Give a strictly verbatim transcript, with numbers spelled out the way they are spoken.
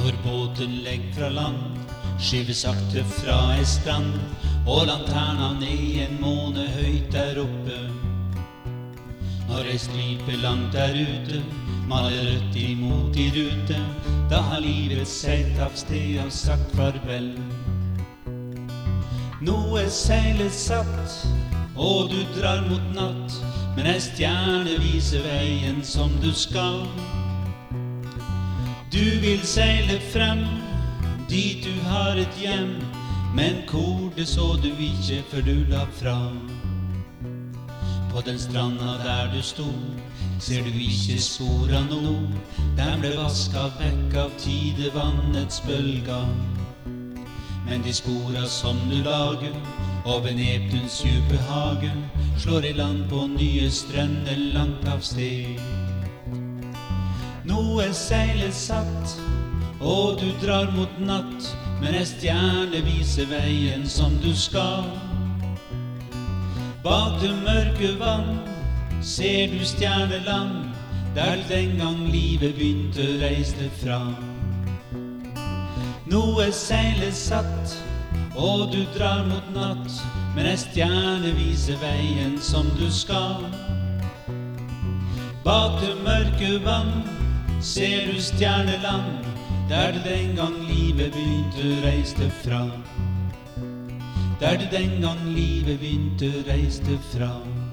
Når båten legger fra land, skyver sakte fra en strand, og lanterna ned i en måne høyt der oppe. Når ei stripe langt der ute, maler rødt imot i rute, da har livet seilt av sted og sagt farvel. Nå er seilet satt, og du drar mot natt, men ei stjerne viser veien som du skal. Du vil seile frem, dit du har et hjem, men hvor det så du ikke før du la fra. På den stranda der du stod, ser du ikke spor av noe, den ble vasket vekk av tidevannets bølger. Men de spora som du lager, over Neptuns djupe hage, slår i land på nye strender langt av sted. Nå er seilet satt, og du drar mot natt, men ei stjerne viser veien som du skal. Bak det mørke vann ser du stjerneland, der den gang livet begynte reiste fra. Nå er seilet satt, og du drar mot natt, men ei stjerne viser veien som du skal. Bak det mørke vann ser du stjerneland, der det den gang livet begynte reiste fra. Der det den gang livet begynte reiste fra.